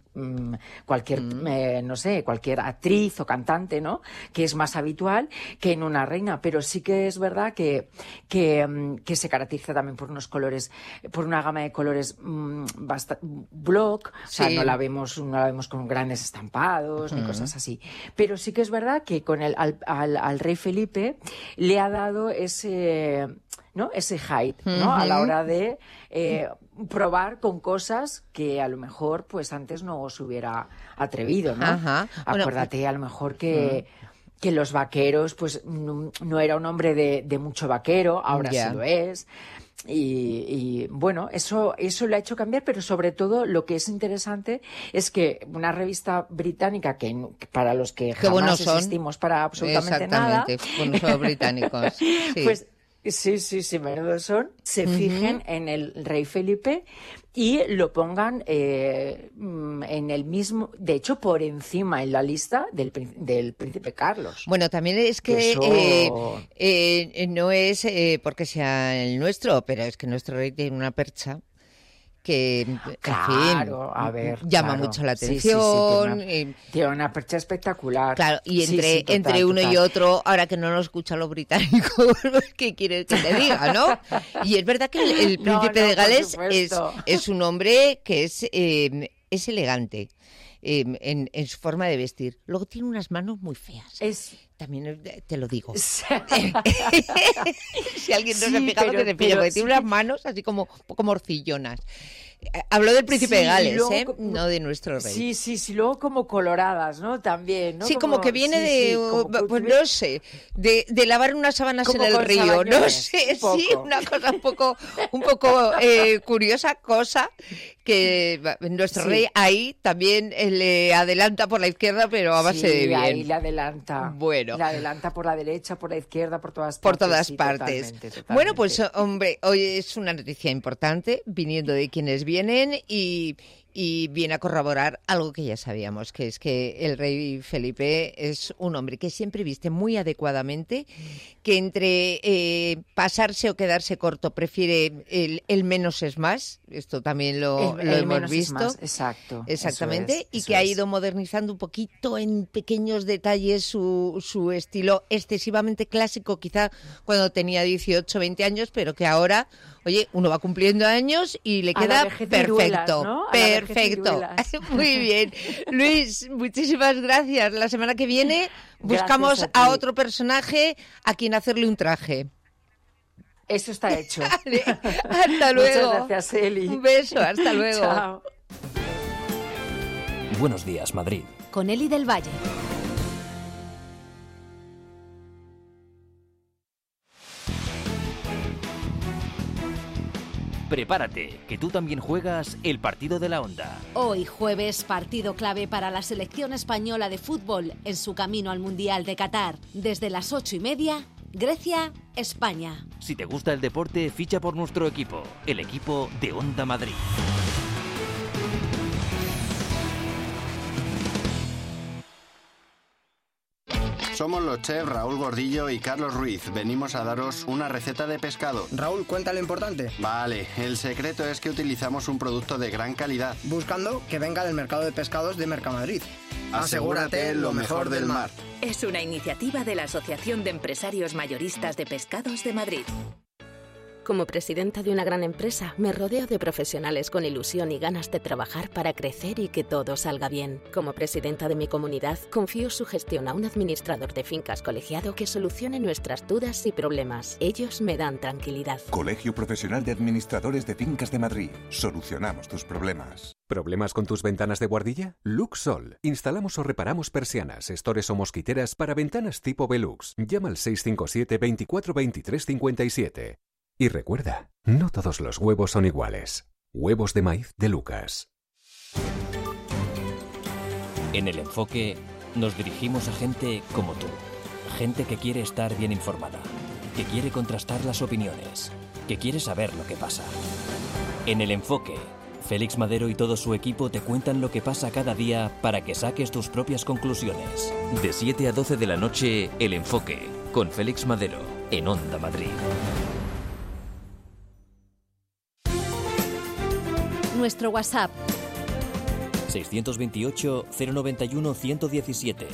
actriz o cantante, ¿no? Que es más habitual que en una reina, pero sí que es verdad que se caracteriza también por unos colores, por una gama de colores block, o sea, no la vemos con grandes estampados ni cosas así, pero sí que es verdad que con al rey Felipe le ha dado ese height, ¿no? A la hora de probar con cosas que a lo mejor pues antes no se hubiera atrevido, ¿no? Acuérdate a lo mejor que los vaqueros, pues no era un hombre de mucho vaquero, ahora sí lo es. Y bueno, eso le ha hecho cambiar, pero sobre todo lo que es interesante es que una revista británica que para los que jamás existimos para absolutamente nada. Exactamente, son británicos. Sí. Pues sí, menudo son. Se fijen en el rey Felipe y lo pongan en el mismo, de hecho, por encima en la lista del príncipe Carlos. Bueno, también es que no es porque sea el nuestro, pero es que nuestro rey tiene una percha que, en claro, fin, a ver, llama claro. mucho la atención. Tiene una percha espectacular. Claro, y entre uno y otro, ahora que no lo escuchan los británicos, ¿qué quieres que te diga, no? Y es verdad que el príncipe de Gales es un hombre que es elegante. En su forma de vestir. Luego tiene unas manos muy feas. También te lo digo. Si alguien no se ha fijado, que se fija, porque tiene unas manos así como un poco morcillonas. Habló del príncipe de Gales, luego, no de nuestro rey. Sí, luego como coloradas, ¿no? También, ¿no? Sí, como que viene pues no sé, de lavar unas sábanas en el río, no sé, sí, una cosa un poco curiosa, cosa que nuestro rey ahí también le adelanta por la izquierda, pero a base de bien. Ahí le adelanta. Bueno. Le adelanta por la derecha, por la izquierda, por todas partes. Por todas partes. Totalmente. Bueno, pues hombre, hoy es una noticia importante, viniendo de quienes vienen y viene a corroborar algo que ya sabíamos, que es que el rey Felipe es un hombre que siempre viste muy adecuadamente, que entre pasarse o quedarse corto prefiere el menos es más. Esto también lo hemos visto. Es más, exacto. Exactamente. Y que ha ido modernizando un poquito en pequeños detalles su estilo excesivamente clásico, quizá cuando tenía 18, 20 años, pero que ahora, oye, uno va cumpliendo años y le queda perfecto. ¿No? Perfecto. Muy bien. Luis, muchísimas gracias. La semana que viene buscamos a otro personaje a quien hacerle un traje. Eso está hecho. Vale. Hasta luego. Muchas gracias, Eli. Un beso, hasta luego. Chao. Buenos días, Madrid. Con Eli del Valle. Prepárate, que tú también juegas el partido de la Onda. Hoy jueves, partido clave para la selección española de fútbol en su camino al Mundial de Qatar. Desde las 8:30, Grecia, España. Si te gusta el deporte, ficha por nuestro equipo, el equipo de Onda Madrid. Somos los chefs Raúl Gordillo y Carlos Ruiz. Venimos a daros una receta de pescado. Raúl, cuenta lo importante. Vale, el secreto es que utilizamos un producto de gran calidad. Buscando que venga del mercado de pescados de Mercamadrid. Asegúrate lo mejor del mar. Es una iniciativa de la Asociación de Empresarios Mayoristas de Pescados de Madrid. Como presidenta de una gran empresa, me rodeo de profesionales con ilusión y ganas de trabajar para crecer y que todo salga bien. Como presidenta de mi comunidad, confío su gestión a un administrador de fincas colegiado que solucione nuestras dudas y problemas. Ellos me dan tranquilidad. Colegio Profesional de Administradores de Fincas de Madrid. Solucionamos tus problemas. ¿Problemas con tus ventanas de guardilla? Luxol. Instalamos o reparamos persianas, estores o mosquiteras para ventanas tipo Velux. Llama al 657 24 23 57. Y recuerda, no todos los huevos son iguales. Huevos de maíz de Lucas. En El Enfoque nos dirigimos a gente como tú. Gente que quiere estar bien informada, que quiere contrastar las opiniones, que quiere saber lo que pasa. En El Enfoque, Félix Madero y todo su equipo te cuentan lo que pasa cada día para que saques tus propias conclusiones. De 7 a 12 de la noche, El Enfoque, con Félix Madero, en Onda Madrid. Nuestro WhatsApp 628 091 117.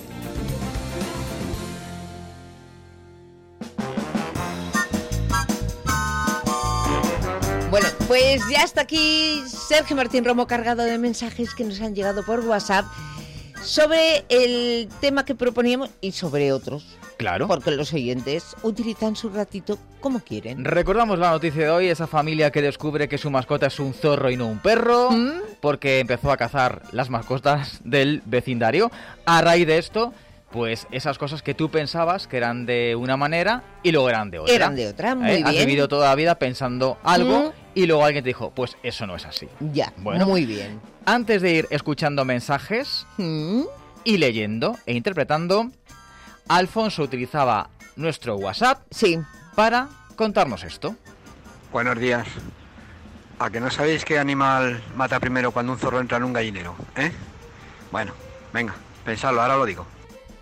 Bueno, pues ya está aquí Sergio Martín Romo, cargado de mensajes que nos han llegado por WhatsApp sobre el tema que proponíamos y sobre otros. Claro. Porque los oyentes utilizan su ratito como quieren. Recordamos la noticia de hoy, esa familia que descubre que su mascota es un zorro y no un perro, porque empezó a cazar las mascotas del vecindario. A raíz de esto, pues esas cosas que tú pensabas que eran de una manera y luego eran de otra. Eran de otra, muy bien. Has vivido toda la vida pensando algo y luego alguien te dijo, pues eso no es así. Ya, bueno, muy bien. Antes de ir escuchando mensajes y leyendo e interpretando, Alfonso utilizaba nuestro WhatsApp para contarnos esto. Buenos días. ¿A que no sabéis qué animal mata primero cuando un zorro entra en un gallinero? Bueno, venga, pensadlo, ahora lo digo.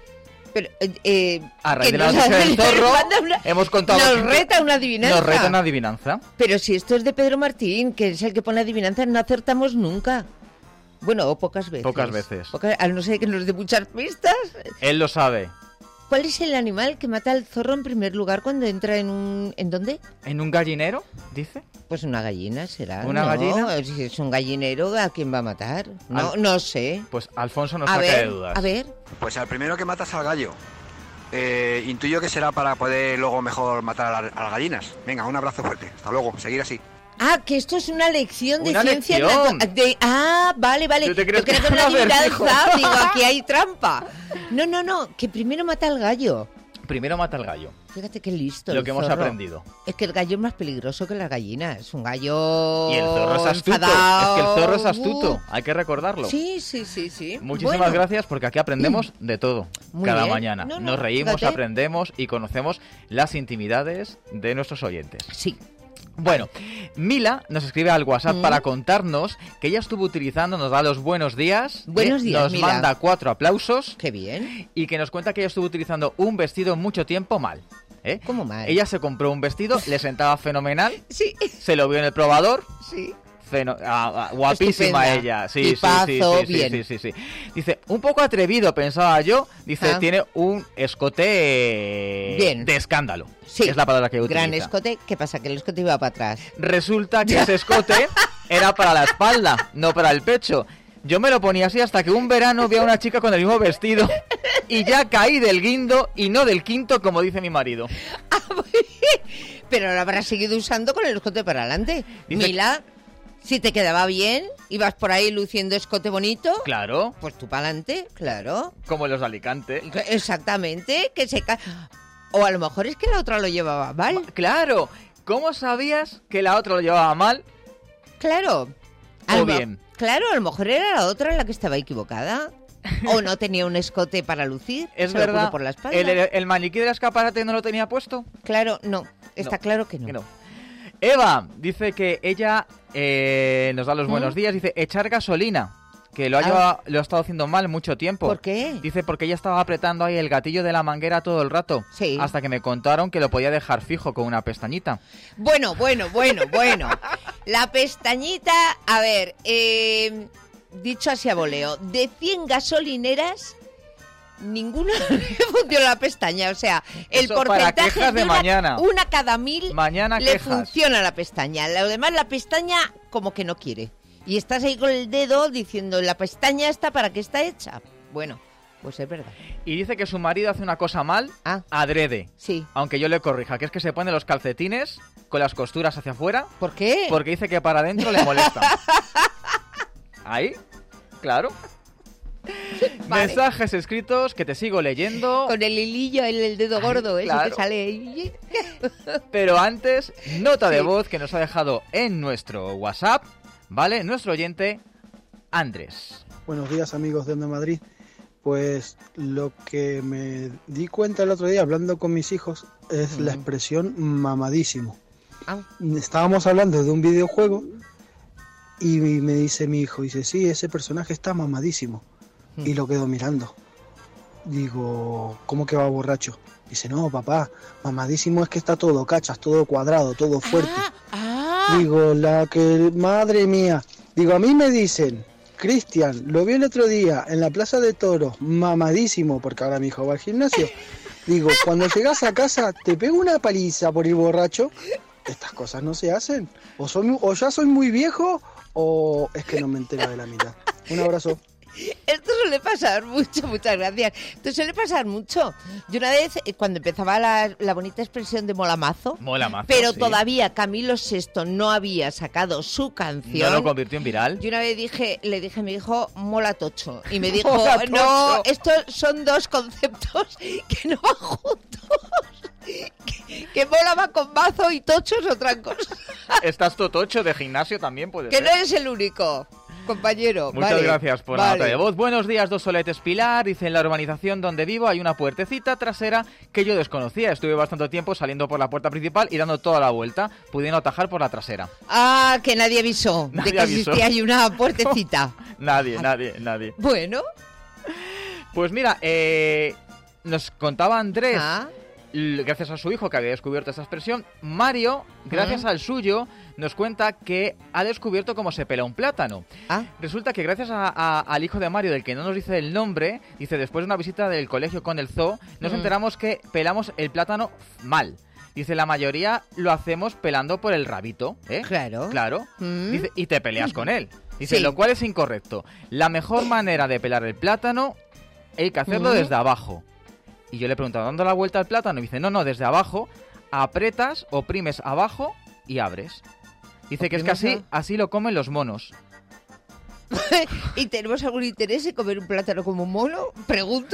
Pero, a raíz de la noticia del zorro, hemos contado... Nos reta una adivinanza. Nos reta una adivinanza. Pero si esto es de Pedro Martín, que es el que pone adivinanzas, no acertamos nunca. Bueno, o pocas veces. Pocas veces. Al no ser que nos dé muchas pistas. Él lo sabe. ¿Cuál es el animal que mata al zorro en primer lugar cuando entra en un... ¿En dónde? ¿En un gallinero, dice? Pues una gallina será. ¿Una gallina? Si es un gallinero, ¿a quién va a matar? No sé. Pues Alfonso nos saca de dudas. A ver. Pues al primero que matas al gallo. Intuyo que será para poder luego mejor matar a las gallinas. Venga, un abrazo fuerte. Hasta luego, seguir así. Ah, que esto es una lección de ciencia lección. Vale. Yo creo que es una adivinanza. Digo, aquí hay trampa. No, que primero mata al gallo. Primero mata al gallo. Fíjate qué listo. Lo que hemos aprendido. Es que el gallo es más peligroso que las gallinas. Un gallo. Y el zorro es astuto. Enfadado. Es que el zorro es astuto. Hay que recordarlo. Sí. Muchísimas gracias, porque aquí aprendemos de todo. Cada bien. mañana. Nos reímos, fíjate. Aprendemos y conocemos las intimidades de nuestros oyentes. Sí. Bueno, Mila nos escribe al WhatsApp para contarnos que ella estuvo utilizando, nos da los buenos días. Buenos días, nos Mila. manda 4 aplausos. Qué bien. Y que nos cuenta que ella estuvo utilizando un vestido mucho tiempo mal. ¿Cómo mal? Ella se compró un vestido, le sentaba fenomenal. Sí. Se lo vio en el probador. Sí. Guapísima Estupenda. ella. Sí. Bien. Dice, un poco atrevido, pensaba yo. Dice, tiene un escote bien. De escándalo. Sí. Es la palabra que utiliza. Gran escote. ¿Qué pasa? Que el escote iba para atrás. Resulta que ese escote era para la espalda, no para el pecho. Yo me lo ponía así hasta que un verano vi a una chica con el mismo vestido y ya caí del guindo y no del quinto, como dice mi marido. Pero lo habrás seguido usando con el escote para adelante. Mila, si te quedaba bien, ibas por ahí luciendo escote bonito. Claro. Pues tú para adelante, claro. Como los de Alicante. Exactamente, que se cae. O a lo mejor es que la otra lo llevaba mal. Claro. ¿Cómo sabías que la otra lo llevaba mal? Claro. O bien. Claro, a lo mejor era la otra la que estaba equivocada. O no tenía un escote para lucir. Es se verdad. Lo puso por la espalda. ¿El maniquí del escaparate no lo tenía puesto? Claro, no. Está claro que no. Eva dice que ella nos da los buenos días. Dice, echar gasolina. Que lo ha estado haciendo mal mucho tiempo. ¿Por qué? Dice, porque ella estaba apretando ahí el gatillo de la manguera todo el rato. Sí. Hasta que me contaron que lo podía dejar fijo con una pestañita. Bueno. La pestañita, a ver, dicho así a voleo, de 100 gasolineras, ninguna le funcionó la pestaña. O sea, el Eso porcentaje para quejas de mañana. Una cada 1000 mañana le quejas. funciona la pestaña. Lo demás, la pestaña como que no quiere. Y estás ahí con el dedo diciendo, ¿la pestaña está para qué está hecha? Bueno, pues es verdad. Y dice que su marido hace una cosa mal, adrede. Sí. Aunque yo le corrija, que es que se pone los calcetines con las costuras hacia afuera. ¿Por qué? Porque dice que para adentro le molesta. Ahí, claro. Vale. Mensajes escritos que te sigo leyendo. Con el hilillo en el dedo gordo, claro. Eso que sale ahí. Pero antes, nota de voz que nos ha dejado en nuestro WhatsApp, ¿vale? Nuestro oyente, Andrés. Buenos días, amigos de Onda Madrid. Pues lo que me di cuenta el otro día hablando con mis hijos es la expresión mamadísimo. Estábamos hablando de un videojuego y me dice mi hijo, dice, sí, ese personaje está mamadísimo. Y lo quedo mirando. Digo, ¿cómo que va borracho? Dice, no, papá, mamadísimo es que está todo cachas, todo cuadrado, todo fuerte. Digo, madre mía. Digo, a mí me dicen, Cristian, lo vi el otro día en la Plaza de Toros, mamadísimo, porque ahora mi hijo va al gimnasio. Digo, cuando llegas a casa, ¿te pego una paliza por ir borracho? Estas cosas no se hacen. O ya soy muy viejo, o es que no me entero de la mitad. Un abrazo. Esto suele pasar mucho, muchas gracias. Esto suele pasar mucho. Yo una vez, cuando empezaba la bonita expresión de molamazo, pero sí. Todavía Camilo VI no había sacado su canción. ¿No lo convirtió en viral? Yo una vez le dije a mi hijo, mola tocho. Y me dijo, Mola no, tocho. estos son dos conceptos que no van juntos. Que mola va con mazo y tocho es otra cosa. ¿Estás totocho de gimnasio también? Puede Que ser. no eres el único, compañero. Muchas gracias por la nota de voz. Buenos días, dos soletes Pilar. Dice, en la urbanización donde vivo hay una puertecita trasera que yo desconocía. Estuve bastante tiempo saliendo por la puerta principal y dando toda la vuelta, pudiendo atajar por la trasera. Ah, que nadie avisó de que existía ahí una puertecita. Nadie. Bueno. Pues mira, nos contaba Andrés, gracias a su hijo que había descubierto esta expresión, Mario, gracias al suyo, nos cuenta que ha descubierto cómo se pela un plátano. Resulta que gracias al hijo de Mario, del que no nos dice el nombre, dice, después de una visita del colegio con el zoo, nos enteramos que pelamos el plátano mal. Dice, la mayoría lo hacemos pelando por el rabito, ¿eh? Claro. Dice, y te peleas con él. Dice, lo cual es incorrecto. La mejor manera de pelar el plátano hay que hacerlo desde abajo. Y yo le pregunto, ¿dando la vuelta al plátano? Y dice, no, desde abajo, apretas, oprimes abajo y abres. Dice que es que así lo comen los monos. ¿Y tenemos algún interés en comer un plátano como un mono? Pregunto.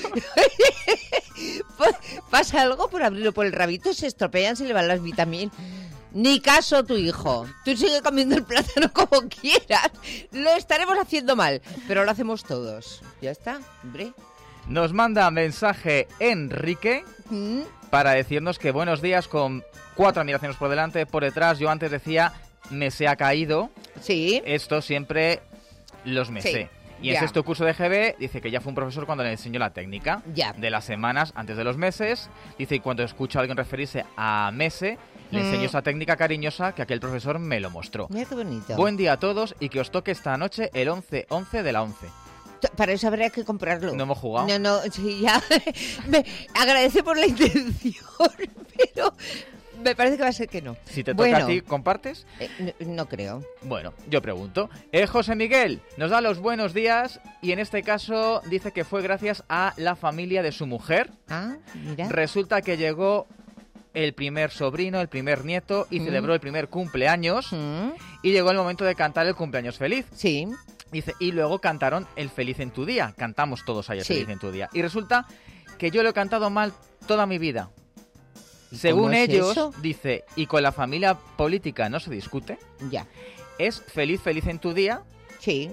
¿Pasa algo por abrirlo por el rabito? Se estropean, se le van las vitaminas. Ni caso tu hijo. Tú sigue comiendo el plátano como quieras. Lo estaremos haciendo mal, pero lo hacemos todos. Ya está, hombre. Nos manda mensaje Enrique para decirnos que buenos días, con 4 admiraciones por delante, por detrás. Yo antes decía, me se ha caído. Sí. Esto siempre los me sé. Y en sexto curso de GB dice que ya fue un profesor cuando le enseñó la técnica de las semanas antes de los meses. Dice, y cuando escucho a alguien referirse a mese, le enseño esa técnica cariñosa que aquel profesor me lo mostró. Mira qué bonito. Buen día a todos y que os toque esta noche el 11-11 de la 11. Para eso habría que comprarlo. ¿No hemos jugado? No, sí, ya. Me agradece por la intención, pero me parece que va a ser que no. Si te toca a ti, ¿compartes? No creo. Bueno, yo pregunto. José Miguel nos da los buenos días y en este caso dice que fue gracias a la familia de su mujer. Mira. Resulta que llegó el primer sobrino, el primer nieto y celebró el primer cumpleaños y llegó el momento de cantar el cumpleaños feliz. Sí. Dice, y luego cantaron el Feliz en tu día. Cantamos todos ayer Feliz en tu día. Y resulta que yo lo he cantado mal toda mi vida. Según ellos, dice, y con la familia política no se discute. Ya. Es Feliz en tu día. Sí.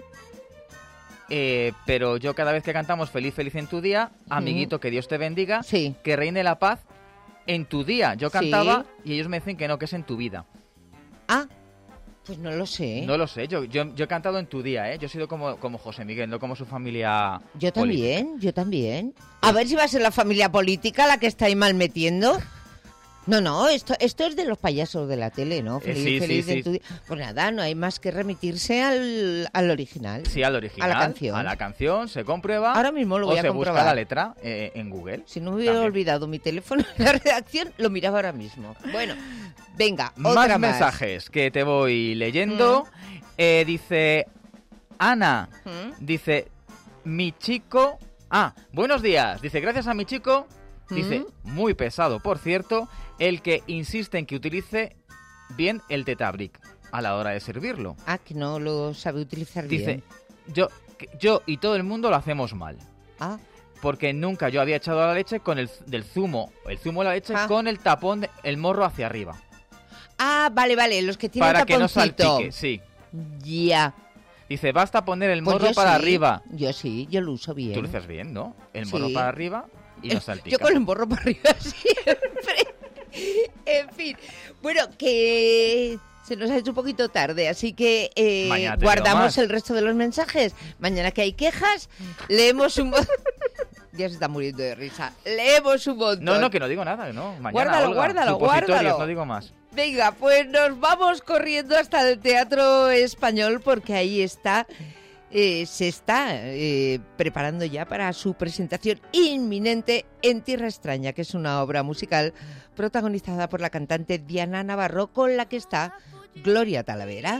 Pero yo cada vez que cantamos Feliz en tu día, amiguito, que Dios te bendiga, que reine la paz en tu día. Yo cantaba y ellos me dicen que no, que es en tu vida. Pues no lo sé. No lo sé, yo he cantado en tu día, ¿eh? Yo he sido como José Miguel, no como su familia Yo política. también. A ver si va a ser la familia política la que está ahí mal metiendo. No, esto es de los payasos de la tele, ¿no? Feliz en tu día. Pues nada, no hay más que remitirse al original. Sí, al original. A la canción. A la canción, se comprueba. Ahora mismo lo voy a comprobar. O se busca la letra en Google. Si no hubiera olvidado mi teléfono en la redacción, lo miraba ahora mismo. Bueno, venga, otra más. Mensajes que te voy leyendo. Dice Ana, dice, mi chico... buenos días. Dice, gracias a mi chico... Dice, muy pesado, por cierto, el que insiste en que utilice bien el tetabric a la hora de servirlo. Que no lo sabe utilizar bien. Dice, yo y todo el mundo lo hacemos mal. Porque nunca yo había echado la leche con el zumo de la leche con el tapón, el morro hacia arriba. Vale, los que tienen para taponcito. Que no salpique, sí. Ya. Dice, basta poner el morro para arriba. Yo lo uso bien. Tú lo haces bien, ¿no? El morro para arriba... Y no salpica. Yo con el morro para arriba siempre. En fin. Bueno, que se nos ha hecho un poquito tarde, así que guardamos el resto de los mensajes. Mañana que hay quejas, leemos un montón. Ya se está muriendo de risa. Leemos un montón. No, que no digo nada, ¿no? Mañana, guárdalo. No digo más. Venga, pues nos vamos corriendo hasta el Teatro Español porque ahí está... se está preparando ya para su presentación inminente en Tierra Extraña, que es una obra musical protagonizada por la cantante Diana Navarro, con la que está Gloria Talavera.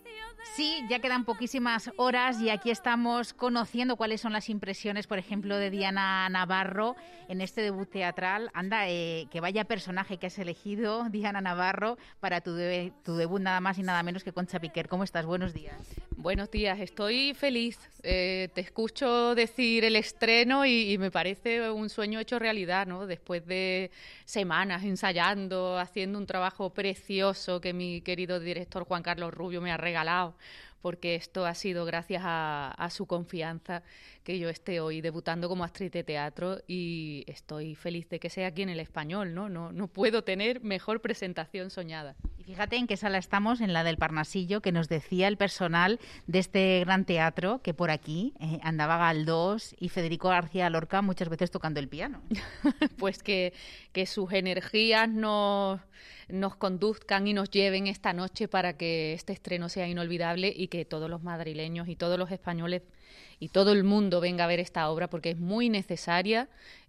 Sí, ya quedan poquísimas horas y aquí estamos conociendo cuáles son las impresiones, por ejemplo, de Diana Navarro en este debut teatral. Anda, que vaya personaje que has elegido, Diana Navarro, para tu debut, nada más y nada menos que Concha Piquer. ¿Cómo estás? Buenos días. Buenos días, estoy feliz. Te escucho decir el estreno y me parece un sueño hecho realidad, ¿no? Después de semanas ensayando, haciendo un trabajo precioso que mi querido director Juan Carlos Rubio me ha regalado, porque esto ha sido gracias a su confianza que yo esté hoy debutando como actriz de teatro y estoy feliz de que sea aquí en el Español, ¿no? No puedo tener mejor presentación soñada. Y fíjate en qué sala estamos, en la del Parnasillo, que nos decía el personal de este gran teatro que por aquí andaba Galdós y Federico García Lorca muchas veces tocando el piano. Pues que sus energías nos conduzcan y nos lleven esta noche para que este estreno sea inolvidable y que todos los madrileños y todos los españoles y todo el mundo venga a ver esta obra porque es muy necesaria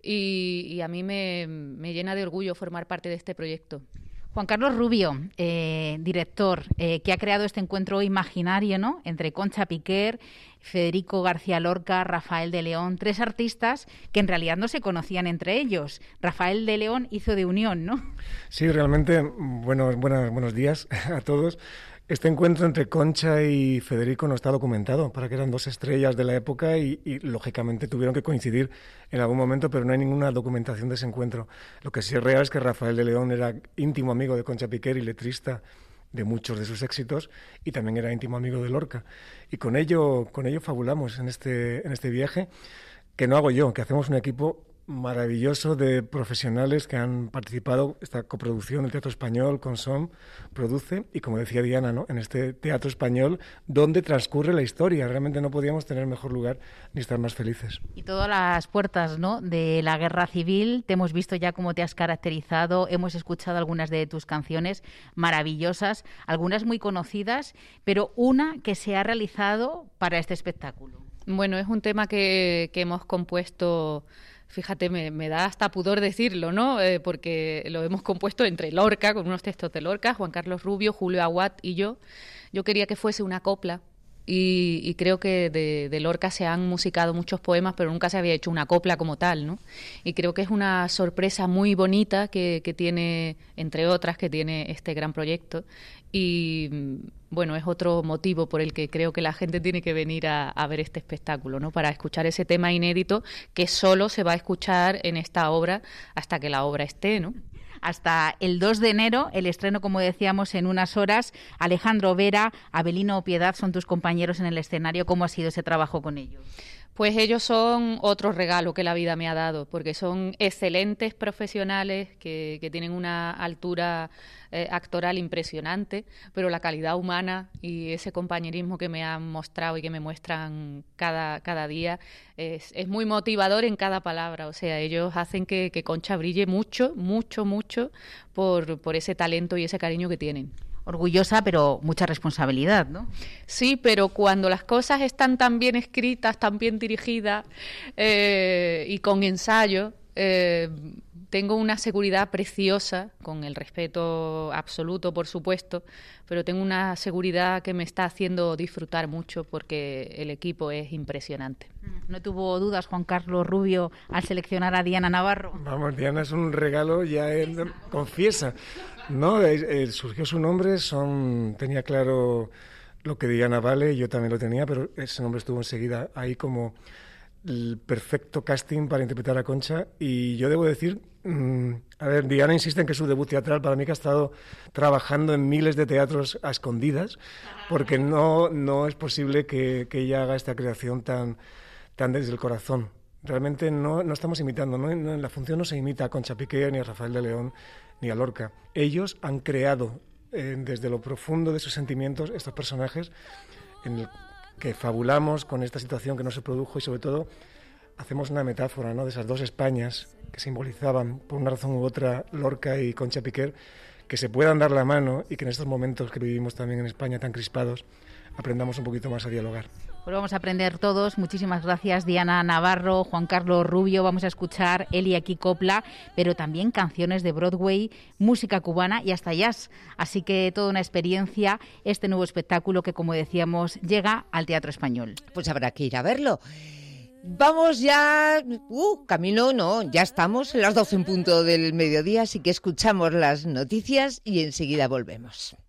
y a mí me llena de orgullo formar parte de este proyecto. Juan Carlos Rubio, director, que ha creado este encuentro imaginario, ¿no?, entre Concha Piquer, Federico García Lorca, Rafael de León, 3 artistas que en realidad no se conocían entre ellos. Rafael de León hizo de unión, ¿no? Sí, realmente, buenos días a todos. Este encuentro entre Concha y Federico no está documentado, para que eran 2 estrellas de la época y lógicamente tuvieron que coincidir en algún momento, pero no hay ninguna documentación de ese encuentro. Lo que sí es real es que Rafael de León era íntimo amigo de Concha Piquer y letrista de muchos de sus éxitos, y también era íntimo amigo de Lorca. Y con ello fabulamos en este viaje, que no hago yo, que hacemos un equipo maravilloso de profesionales que han participado. Esta coproducción, el Teatro Español, Consom, produce, y como decía Diana, ¿no?, en este Teatro Español donde transcurre la historia. Realmente no podíamos tener mejor lugar ni estar más felices. Y todas las puertas, ¿no?, de la guerra civil, te hemos visto ya cómo te has caracterizado, hemos escuchado algunas de tus canciones maravillosas, algunas muy conocidas, pero una que se ha realizado para este espectáculo. Bueno, es un tema que hemos compuesto. Fíjate, me da hasta pudor decirlo, ¿no? Porque lo hemos compuesto entre Lorca, con unos textos de Lorca, Juan Carlos Rubio, Julio Aguad y yo. Yo quería que fuese una copla y creo que de Lorca se han musicado muchos poemas, pero nunca se había hecho una copla como tal, ¿no? Y creo que es una sorpresa muy bonita que tiene, entre otras, que tiene este gran proyecto. Y bueno, es otro motivo por el que creo que la gente tiene que venir a ver este espectáculo, ¿no?, para escuchar ese tema inédito que solo se va a escuchar en esta obra hasta que la obra esté, ¿no? Hasta el 2 de enero, el estreno, como decíamos, en unas horas. Alejandro Vera, Abelino Piedad son tus compañeros en el escenario. ¿Cómo ha sido ese trabajo con ellos? Pues ellos son otro regalo que la vida me ha dado, porque son excelentes profesionales que tienen una altura actoral impresionante, pero la calidad humana y ese compañerismo que me han mostrado y que me muestran cada día es muy motivador en cada palabra. O sea, ellos hacen que Concha brille mucho, mucho, mucho por ese talento y ese cariño que tienen. Orgullosa, pero mucha responsabilidad, ¿no? Sí, pero cuando las cosas están tan bien escritas, tan bien dirigidas y con ensayo, tengo una seguridad preciosa, con el respeto absoluto, por supuesto, pero tengo una seguridad que me está haciendo disfrutar mucho porque el equipo es impresionante. ¿No tuvo dudas Juan Carlos Rubio al seleccionar a Diana Navarro? Vamos, Diana es un regalo, ya él confiesa. No, surgió su nombre, tenía claro lo que Diana vale, yo también lo tenía, pero ese nombre estuvo enseguida ahí como el perfecto casting para interpretar a Concha. Y yo debo decir, Diana insiste en que su debut teatral, para mí, que ha estado trabajando en miles de teatros a escondidas, porque no es posible que ella haga esta creación tan desde el corazón. Realmente no estamos imitando, ¿no? En la función no se imita a Concha Piquer, ni a Rafael de León, ni a Lorca. Ellos han creado desde lo profundo de sus sentimientos estos personajes en el que fabulamos con esta situación que no se produjo y sobre todo hacemos una metáfora, ¿no?, de esas 2 Españas que simbolizaban por una razón u otra Lorca y Concha Piquer, que se puedan dar la mano y que en estos momentos que vivimos también en España tan crispados aprendamos un poquito más a dialogar. Pues vamos a aprender todos. Muchísimas gracias, Diana Navarro, Juan Carlos Rubio. Vamos a escuchar Eli aquí copla, pero también canciones de Broadway, música cubana y hasta jazz. Así que toda una experiencia, este nuevo espectáculo que, como decíamos, llega al Teatro Español. Pues habrá que ir a verlo. Vamos ya, camino no, ya estamos a las 12 en punto del mediodía, así que escuchamos las noticias y enseguida volvemos.